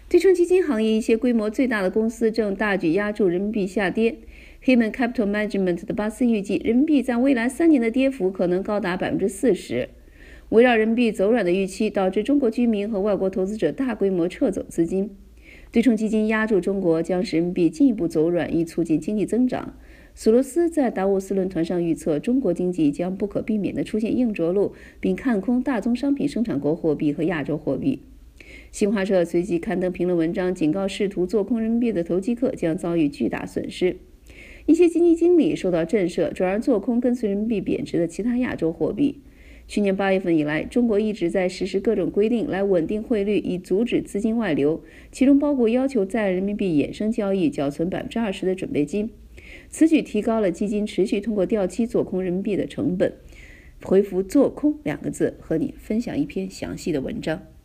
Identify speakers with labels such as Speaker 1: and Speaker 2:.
Speaker 1: 对冲基金行业一些规模最大的公司正大举压住人民币下跌。Heyman Capital Management 的巴斯预计，人民币在未来3年的跌幅可能高达40%。围绕人民币走软的预期，导致中国居民和外国投资者大规模撤走资金。对冲基金压住中国，将使人民币进一步走软，以促进经济增长。索罗斯在达沃斯论坛上预测，中国经济将不可避免地出现硬着陆，并看空大宗商品生产国货币和亚洲货币。新华社随即刊登评论文章，警告试图做空人民币的投机客将遭遇巨大损失。一些基金经理受到震慑，转而做空跟随人民币贬值的其他亚洲货币。去年8月份以来，中国一直在实施各种规定来稳定汇率，以阻止资金外流，其中包括要求在人民币衍生交易缴存20%的准备金。此举提高了基金持续通过掉期做空人民币的成本。回复"做空"2个字，和你分享一篇详细的文章。